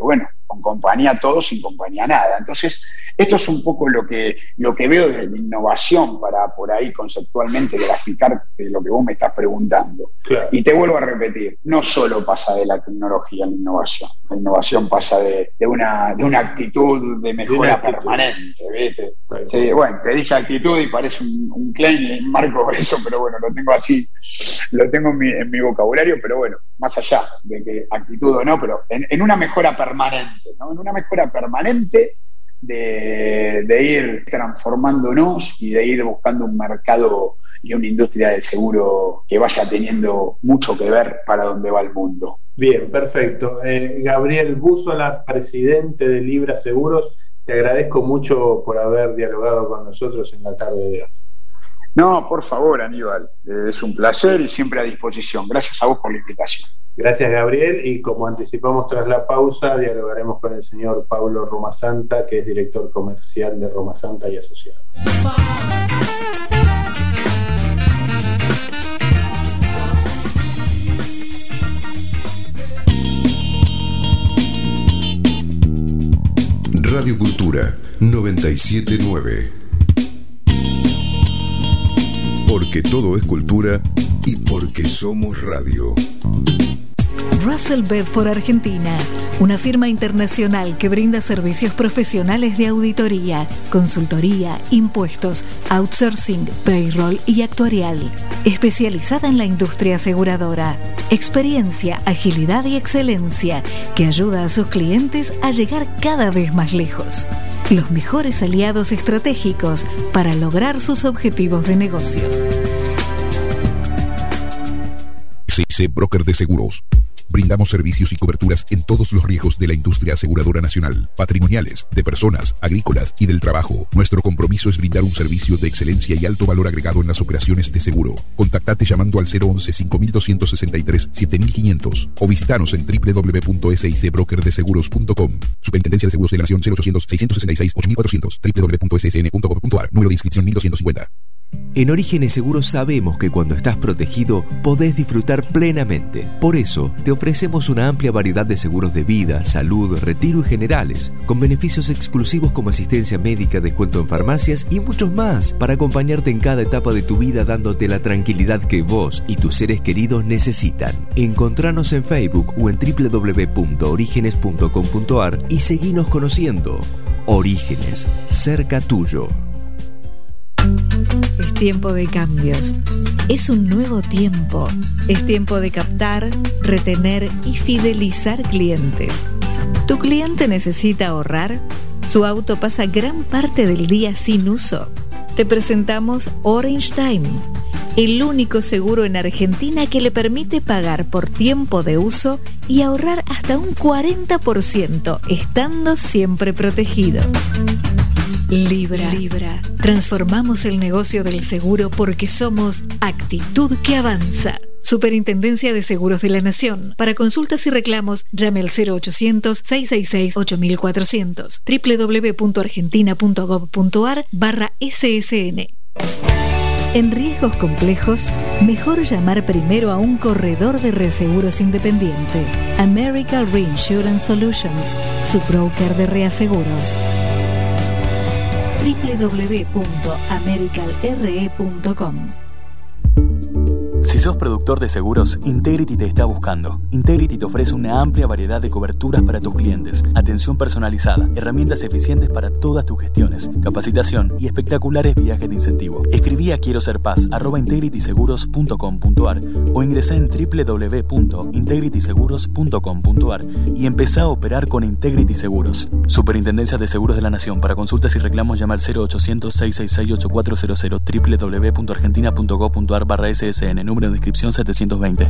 con compañía todo, sin compañía nada. Entonces, esto es un poco lo que, lo que veo de la innovación para por ahí conceptualmente graficar de lo que vos me estás preguntando. Claro. Y te vuelvo a repetir, no solo pasa de la tecnología a la innovación. La innovación pasa de, de, una, de una actitud de mejora actitud. permanente, ¿viste? Sí, bueno, te dije actitud y parece un, un claim y marco eso, pero bueno, lo tengo así, lo tengo en mi, en mi vocabulario, pero bueno, más allá de que actitud o no, pero en, en una mejora permanente, ¿no? En una mejora permanente de, de ir transformándonos y de ir buscando un mercado y una industria del seguro que vaya teniendo mucho que ver para dónde va el mundo. Bien, perfecto. Eh, Gabriel Búzola, presidente de Libra Seguros, te agradezco mucho por haber dialogado con nosotros en la tarde de hoy. No, por favor, Aníbal, eh, es un placer y siempre a disposición. Gracias a vos por la invitación. Gracias, Gabriel, y como anticipamos tras la pausa, dialogaremos con el señor Pablo Romasanta, que es director comercial de Romasanta y Asociados. Radio Cultura noventa y siete punto nueve. Porque todo es cultura y porque somos radio. Russell Bedford Argentina, una firma internacional que brinda servicios profesionales de auditoría, consultoría, impuestos, outsourcing, payroll y actuarial. Especializada en la industria aseguradora. Experiencia, agilidad y excelencia que ayuda a sus clientes a llegar cada vez más lejos. Los mejores aliados estratégicos para lograr sus objetivos de negocio. C C Broker de Seguros. Brindamos servicios y coberturas en todos los riesgos de la industria aseguradora nacional, patrimoniales, de personas, agrícolas y del trabajo. Nuestro compromiso es brindar un servicio de excelencia y alto valor agregado en las operaciones de seguro. Contactate llamando al cero once, cinco dos dos tres, siete quinientos o visitanos en doble u doble u doble u punto s i c broker de seguros punto com. Superintendencia de Seguros de la Nación cero ochocientos, seiscientos sesenta y seis, ocho mil cuatrocientos, doble u doble u doble u punto s s n punto gov punto a r, número de inscripción mil doscientos cincuenta. En Orígenes Seguros sabemos que cuando estás protegido podés disfrutar plenamente. Por eso te ofrecemos una amplia variedad de seguros de vida, salud, retiro y generales, con beneficios exclusivos como asistencia médica, descuento en farmacias y muchos más, para acompañarte en cada etapa de tu vida dándote la tranquilidad que vos y tus seres queridos necesitan. Encontranos en Facebook o en doble u doble u doble u punto orígenes punto com punto a r y seguinos conociendo. Orígenes, cerca tuyo. Es tiempo de cambios. Es un nuevo tiempo. Es tiempo de captar, retener y fidelizar clientes. ¿Tu cliente necesita ahorrar? ¿Su auto pasa gran parte del día sin uso? Te presentamos Orange Time, el único seguro en Argentina que le permite pagar por tiempo de uso y ahorrar hasta un cuarenta por ciento, estando siempre protegido. Libra. Libra. Transformamos el negocio del seguro porque somos actitud que avanza. Superintendencia de Seguros de la Nación. Para consultas y reclamos, llame al cero ochocientos, seiscientos sesenta y seis, ocho mil cuatrocientos. doble u doble u doble u punto argentina punto gov punto a r barra S S N. En riesgos complejos, mejor llamar primero a un corredor de reaseguros independiente. American Reinsurance Solutions, su broker de reaseguros. doble u doble u doble u punto american r e punto com. Si sos productor de seguros, Integrity te está buscando. Integrity te ofrece una amplia variedad de coberturas para tus clientes, atención personalizada, herramientas eficientes para todas tus gestiones, capacitación y espectaculares viajes de incentivo. Escribí a quiero ser paz arroba integrity seguros punto com punto a r o ingresá en doble u doble u doble u punto integrity seguros punto com punto a r y empezá a operar con Integrity Seguros. Superintendencia de Seguros de la Nación. Para consultas y reclamos llama al cero ochocientos, seiscientos sesenta y seis, ochenta y cuatro cero cero, doble u doble u doble u punto argentina punto gov punto a r barra S S N, número de inscripción setecientos veinte.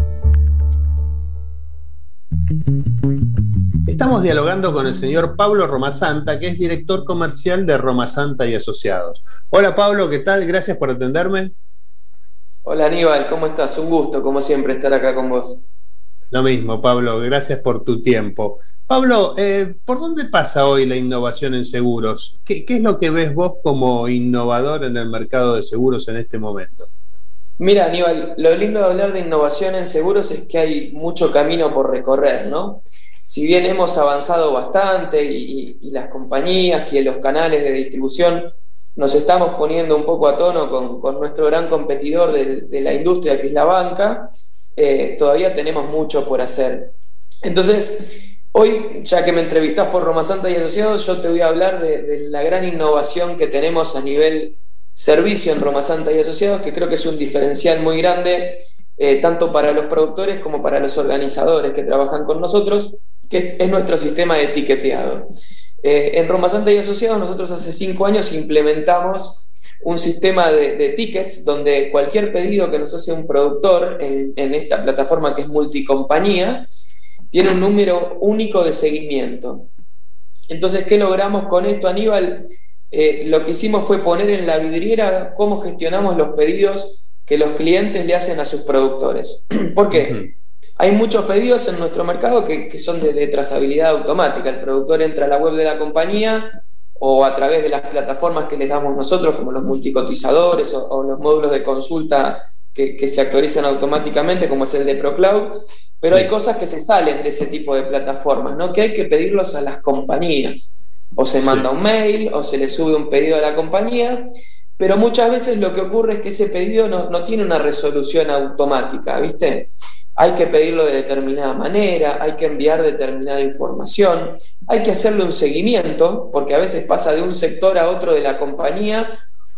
Estamos dialogando con el señor Pablo Romasanta, que es director comercial de Romasanta y Asociados. Hola Pablo, ¿qué tal? Gracias por atenderme. Hola Aníbal, ¿cómo estás? Un gusto, como siempre, estar acá con vos. Lo mismo, Pablo, gracias por tu tiempo. Pablo, eh, ¿por dónde pasa hoy la innovación en seguros? ¿Qué, ¿Qué es lo que ves vos como innovador en el mercado de seguros en este momento? Mira, Aníbal, lo lindo de hablar de innovación en seguros es que hay mucho camino por recorrer, ¿no? si bien hemos avanzado bastante y, y, y las compañías y los canales de distribución nos estamos poniendo un poco a tono con, con nuestro gran competidor de, de la industria, que es la banca, eh, todavía tenemos mucho por hacer. Entonces, hoy, ya que me entrevistás por Roma Santa y Asociados, yo te voy a hablar de, de la gran innovación que tenemos a nivel servicio en Roma Santa y Asociados, que creo que es un diferencial muy grande, eh, tanto para los productores como para los organizadores que trabajan con nosotros, que es nuestro sistema de etiqueteado. Eh, en Roma Santa y Asociados nosotros hace cinco años implementamos un sistema de, de tickets donde cualquier pedido que nos hace un productor en, en esta plataforma que es multicompañía tiene un número único de seguimiento. Entonces, ¿qué logramos con esto, Aníbal? Eh, lo que hicimos fue poner en la vidriera cómo gestionamos los pedidos que los clientes le hacen a sus productores. ¿Por qué? Uh-huh. Hay muchos pedidos en nuestro mercado que, que son de, de trazabilidad automática. El productor entra a la web de la compañía o a través de las plataformas que les damos nosotros, como los multicotizadores o, o los módulos de consulta que, que se actualizan automáticamente, como es el de ProCloud. Pero hay cosas que se salen de ese tipo de plataformas, ¿no? Que hay que pedirlos a las compañías. O se manda un mail, o se le sube un pedido a la compañía, pero muchas veces lo que ocurre es que ese pedido no, no tiene una resolución automática, ¿viste? Hay que pedirlo de determinada manera, hay que enviar determinada información, hay que hacerle un seguimiento, porque a veces pasa de un sector a otro de la compañía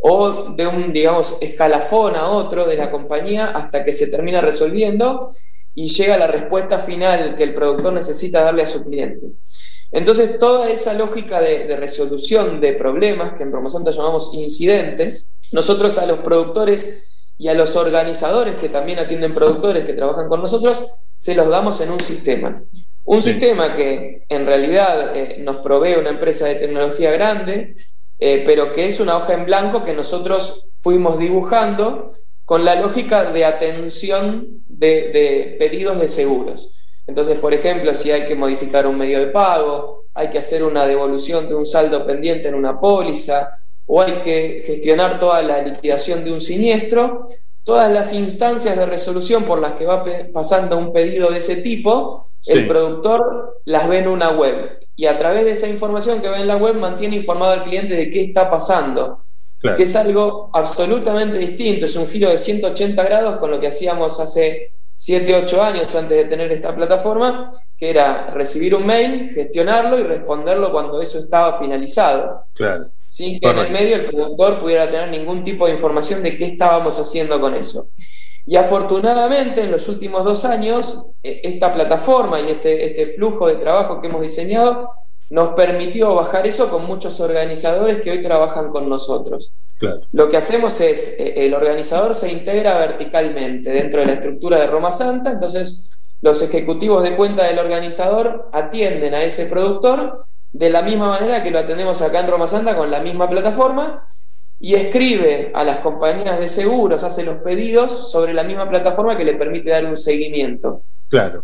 o de un, digamos, escalafón a otro de la compañía hasta que se termina resolviendo y llega la respuesta final que el productor necesita darle a su cliente. Entonces, toda esa lógica de, de resolución de problemas, que en Roma Santa llamamos incidentes, nosotros a los productores y a los organizadores que también atienden productores que trabajan con nosotros, se los damos en un sistema. Un sí. sistema que en realidad eh, nos provee una empresa de tecnología grande, eh, pero que es una hoja en blanco que nosotros fuimos dibujando con la lógica de atención de, de pedidos de seguros. Entonces, por ejemplo, si hay que modificar un medio de pago, hay que hacer una devolución de un saldo pendiente en una póliza, o hay que gestionar toda la liquidación de un siniestro, todas las instancias de resolución por las que va pasando un pedido de ese tipo, sí. el productor las ve en una web, y a través de esa información que ve en la web mantiene informado al cliente de qué está pasando, claro. que es algo absolutamente distinto, es un giro de ciento ochenta grados con lo que hacíamos hace siete, ocho años antes de tener esta plataforma, que era recibir un mail, gestionarlo y responderlo cuando eso estaba finalizado. Claro. Sin que Correcto. En el medio el productor pudiera tener ningún tipo de información de qué estábamos haciendo con eso. Y afortunadamente en los últimos dos años, esta plataforma y este, este flujo de trabajo que hemos diseñado nos permitió bajar eso con muchos organizadores que hoy trabajan con nosotros. Claro. Lo que hacemos es, el organizador se integra verticalmente dentro de la estructura de Roma Santa, entonces los ejecutivos de cuenta del organizador atienden a ese productor de la misma manera que lo atendemos acá en Roma Santa con la misma plataforma, y escribe a las compañías de seguros, hace los pedidos sobre la misma plataforma que le permite dar un seguimiento. Claro.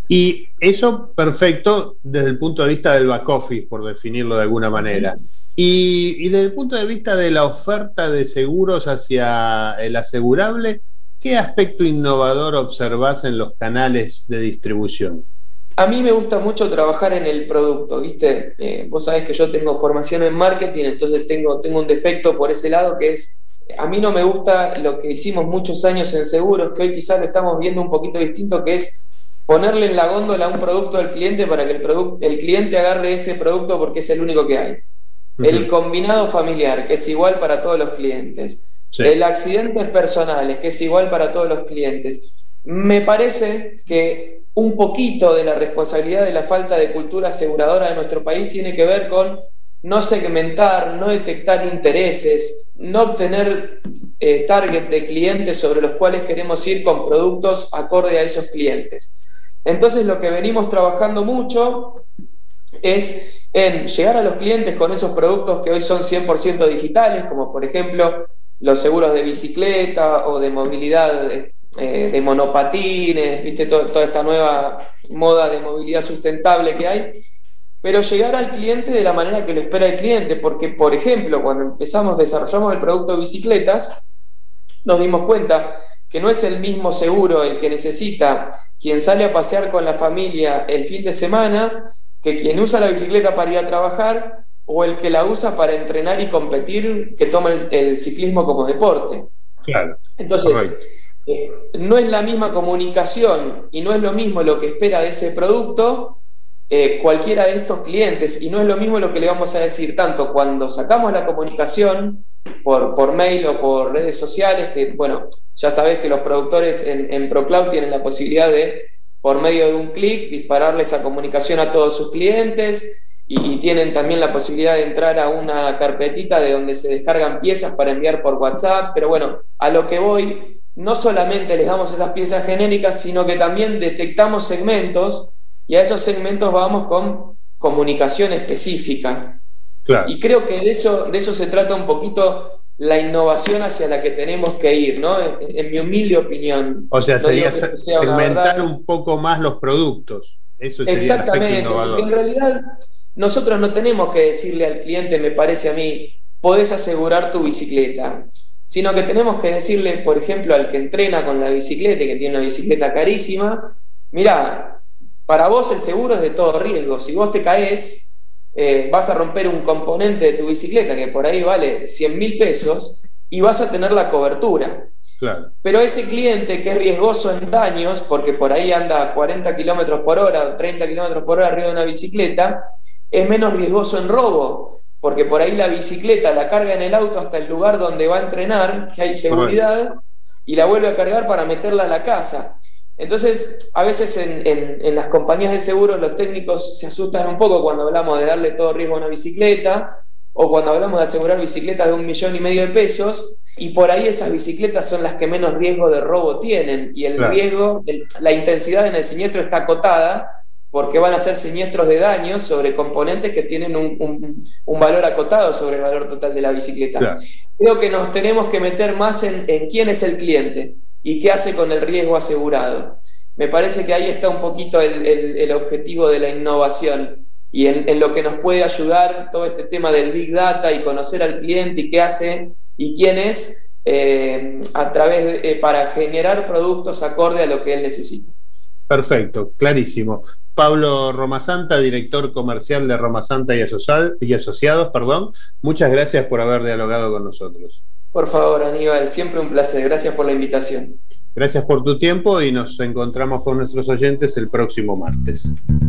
Y eso perfecto desde el punto de vista del back office, por definirlo de alguna manera. Y, y desde el punto de vista de la oferta de seguros hacia el asegurable, ¿qué aspecto innovador observás en los canales de distribución? A mí me gusta mucho trabajar en el producto, ¿viste? Eh, vos sabés que yo tengo formación en marketing, entonces tengo, tengo un defecto por ese lado, que es, a mí no me gusta lo que hicimos muchos años en seguros, que hoy quizás lo estamos viendo un poquito distinto, que es ponerle en la góndola un producto al cliente para que el, produ- el cliente agarre ese producto porque es el único que hay. Uh-huh. El combinado familiar, que es igual para todos los clientes. Sí. El accidentes personales, que es igual para todos los clientes. Me parece que un poquito de la responsabilidad de la falta de cultura aseguradora de nuestro país tiene que ver con no segmentar, no detectar intereses, no obtener eh, target de clientes sobre los cuales queremos ir con productos acorde a esos clientes. Entonces lo que venimos trabajando mucho es en llegar a los clientes con esos productos que hoy son cien por ciento digitales, como por ejemplo los seguros de bicicleta o de movilidad eh, de monopatines, ¿viste? Todo, toda esta nueva moda de movilidad sustentable que hay, pero llegar al cliente de la manera que lo espera el cliente, porque por ejemplo cuando empezamos, desarrollamos el producto de bicicletas, nos dimos cuenta que no es el mismo seguro el que necesita quien sale a pasear con la familia el fin de semana que quien usa la bicicleta para ir a trabajar o el que la usa para entrenar y competir, que toma el, el ciclismo como deporte. Claro. Entonces, eh, no es la misma comunicación y no es lo mismo lo que espera de ese producto eh, cualquiera de estos clientes, y no es lo mismo lo que le vamos a decir tanto cuando sacamos la comunicación por, por mail o por redes sociales, que bueno, ya sabés que los productores en, en ProCloud tienen la posibilidad de, por medio de un clic, dispararle esa comunicación a todos sus clientes, y, y tienen también la posibilidad de entrar a una carpetita de donde se descargan piezas para enviar por WhatsApp. Pero bueno, a lo que voy, no solamente les damos esas piezas genéricas, sino que también detectamos segmentos, y a esos segmentos vamos con comunicación específica. Claro. Y creo que de eso, de eso se trata un poquito la innovación hacia la que tenemos que ir, ¿no? En, en mi humilde opinión. O sea, no sería sea segmentar un poco más los productos. Eso sería exactamente, porque en realidad nosotros no tenemos que decirle al cliente, me parece a mí, podés asegurar tu bicicleta, sino que tenemos que decirle, por ejemplo, al que entrena con la bicicleta y que tiene una bicicleta carísima, mirá, para vos el seguro es de todo riesgo. Si vos te caes, eh, vas a romper un componente de tu bicicleta que por ahí vale cien mil pesos y vas a tener la cobertura. Claro. Pero ese cliente que es riesgoso en daños, porque por ahí anda a cuarenta kilómetros por hora o treinta kilómetros por hora arriba de una bicicleta, es menos riesgoso en robo, porque por ahí la bicicleta la carga en el auto hasta el lugar donde va a entrenar, que hay seguridad, y la vuelve a cargar para meterla a la casa. Entonces, a veces en, en, en las compañías de seguros los técnicos se asustan un poco cuando hablamos de darle todo riesgo a una bicicleta, o cuando hablamos de asegurar bicicletas de un millón y medio de pesos, y por ahí esas bicicletas son las que menos riesgo de robo tienen, y el claro. riesgo, el, la intensidad en el siniestro está acotada, porque van a ser siniestros de daños sobre componentes que tienen un, un, un valor acotado sobre el valor total de la bicicleta. Claro. Creo que nos tenemos que meter más en, en quién es el cliente y qué hace con el riesgo asegurado. Me parece que ahí está un poquito el, el, el objetivo de la innovación, y en, en lo que nos puede ayudar todo este tema del Big Data y conocer al cliente y qué hace y quién es, eh, a través de, eh, para generar productos acorde a lo que él necesita. Perfecto, clarísimo. Pablo Romasanta, director comercial de Romasanta y, Asociados, y Asociados, perdón. Muchas gracias por haber dialogado con nosotros. Por favor, Aníbal, siempre un placer. Gracias por la invitación. Gracias por tu tiempo y nos encontramos con nuestros oyentes el próximo martes.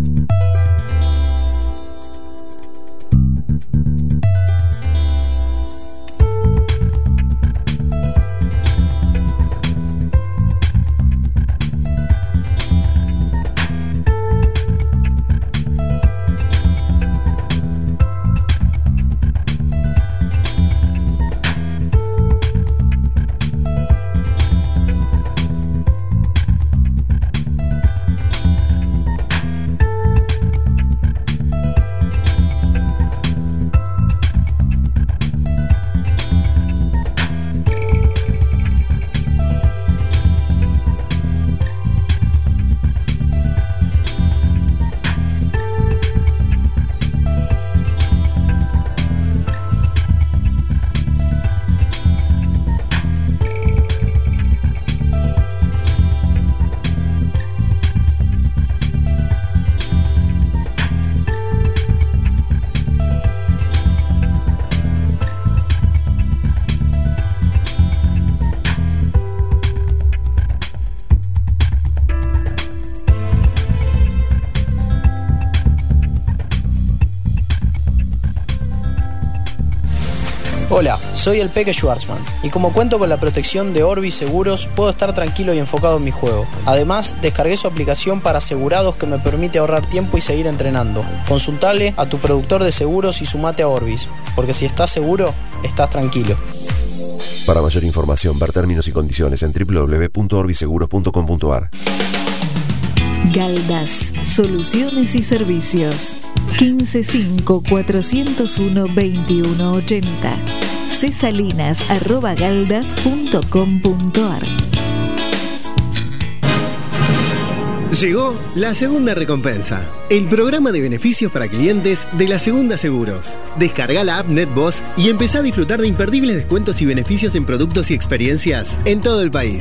Hola, soy el Peque Schwarzman y como cuento con la protección de Orbis Seguros, puedo estar tranquilo y enfocado en mi juego. Además, descargué su aplicación para asegurados que me permite ahorrar tiempo y seguir entrenando. Consultale a tu productor de seguros y sumate a Orbis, porque si estás seguro, estás tranquilo. Para mayor información, ver términos y condiciones en doble u doble u doble u punto orbiseguros punto com punto a r. Galdas, soluciones y servicios. quince cinco cuatrocientos uno veintiuno ochenta. cesalinas arroba galdas punto com punto a r. Llegó la segunda recompensa, el programa de beneficios para clientes de la Segunda Seguros. Descarga la app NetBoss y empezá a disfrutar de imperdibles descuentos y beneficios en productos y experiencias en todo el país.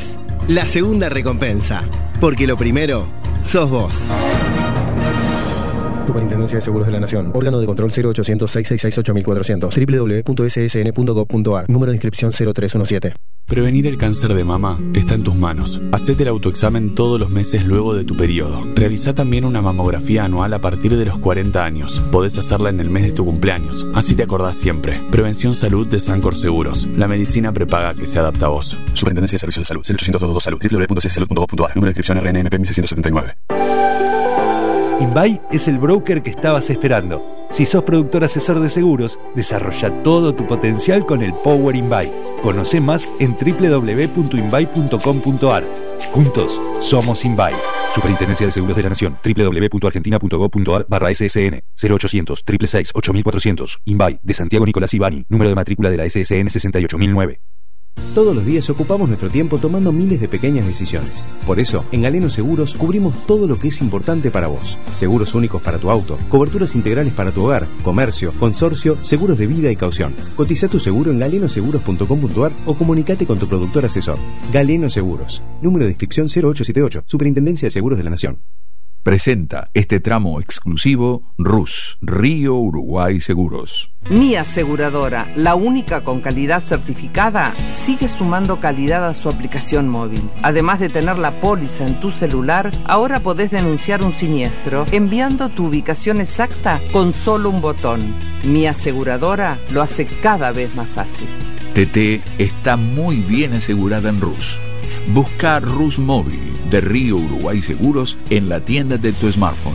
la segunda recompensa. Porque lo primero sos vos. Superintendencia de Seguros de la Nación. Órgano de control cero ochocientos, seiscientos sesenta y seis, ocho mil cuatrocientos. doble u doble u doble u punto ese ese ene punto gov punto a r. Número de inscripción cero tres uno siete. Prevenir el cáncer de mama está en tus manos. Hacete el autoexamen todos los meses luego de tu periodo. Realizá también una mamografía anual a partir de los cuarenta años. Podés hacerla en el mes de tu cumpleaños. Así te acordás siempre. Prevención Salud de Sancor Seguros. La medicina prepaga que se adapta a vos. Superintendencia de Servicios de Salud. cero ochocientos dos Salud. doble u doble u doble u punto c s salud punto gov punto a r. Número de inscripción R N M P mil seiscientos setenta y nueve. Inbay es el broker que estabas esperando. Si sos productor asesor de seguros, desarrolla todo tu potencial con el Power Inbay. Conoce más en doble u doble u doble u punto inbay punto com punto a r. Juntos somos Inbay. Superintendencia de Seguros de la Nación. doble u doble u doble u punto argentina punto gov punto a r barra S S N. cero ochocientos, seiscientos sesenta y seis, ocho mil cuatrocientos. Inbay de Santiago Nicolás Ibani. Número de matrícula de la S S N sesenta y ocho mil nueve. Todos los días ocupamos nuestro tiempo tomando miles de pequeñas decisiones. Por eso, en Galeno Seguros cubrimos todo lo que es importante para vos. Seguros únicos para tu auto, coberturas integrales para tu hogar, comercio, consorcio, seguros de vida y caución. Cotiza tu seguro en galeno seguros punto com punto a r o comunicate con tu productor asesor. Galeno Seguros. Número de inscripción cero ocho siete ocho. Superintendencia de Seguros de la Nación. Presenta este tramo exclusivo R U S, Río Uruguay Seguros. Mi aseguradora, la única con calidad certificada, sigue sumando calidad a su aplicación móvil. Además de tener la póliza en tu celular, ahora podés denunciar un siniestro enviando tu ubicación exacta con solo un botón. Mi aseguradora lo hace cada vez más fácil. T T está muy bien asegurada en R U S. Busca R U S Móvil de Río Uruguay Seguros en la tienda de tu smartphone.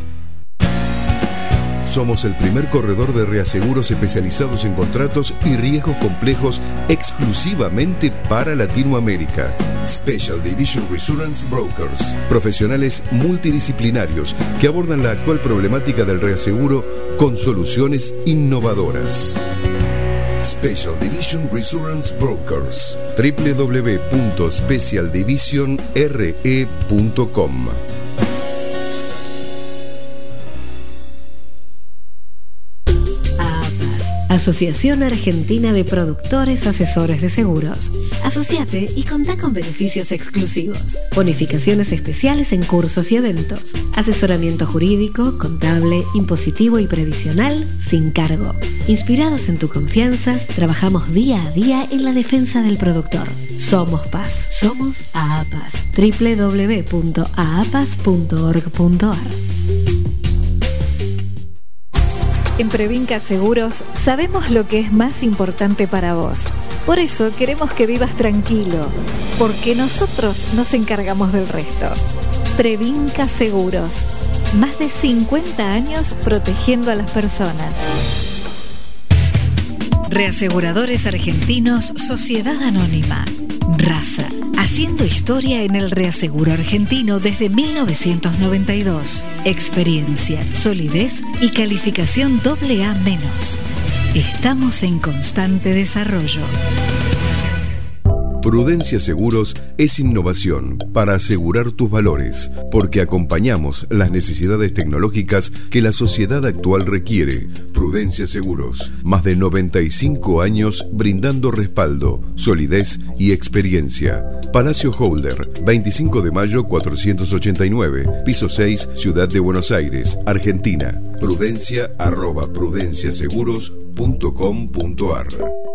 Somos el primer corredor de reaseguros especializados en contratos y riesgos complejos exclusivamente para Latinoamérica. Special Division Reassurance Brokers. Profesionales multidisciplinarios que abordan la actual problemática del reaseguro con soluciones innovadoras. Special Division Reassurance Brokers. doble u doble u doble u punto special division r e punto com. Asociación Argentina de Productores Asesores de Seguros. Asociate y contá con beneficios exclusivos. Bonificaciones especiales en cursos y eventos. Asesoramiento jurídico, contable, impositivo y previsional sin cargo. Inspirados en tu confianza, trabajamos día a día en la defensa del productor. Somos Paz. Somos AAPAS. doble u doble u doble u punto a a p a s punto org punto a r. En Previnca Seguros sabemos lo que es más importante para vos. Por eso queremos que vivas tranquilo, porque nosotros nos encargamos del resto. Previnca Seguros. Más de cincuenta años protegiendo a las personas. Reaseguradores Argentinos Sociedad Anónima. Raza. Haciendo historia en el reaseguro argentino desde mil novecientos noventa y dos. Experiencia, solidez y calificación doble A menos. Estamos en constante desarrollo. Prudencia Seguros es innovación para asegurar tus valores, porque acompañamos las necesidades tecnológicas que la sociedad actual requiere. Prudencia Seguros, más de noventa y cinco años brindando respaldo, solidez y experiencia. Palacio Holder, veinticinco de mayo cuatrocientos ochenta y nueve, piso seis, Ciudad de Buenos Aires, Argentina. Prudencia arroba prudenciaseguros punto com punto a r.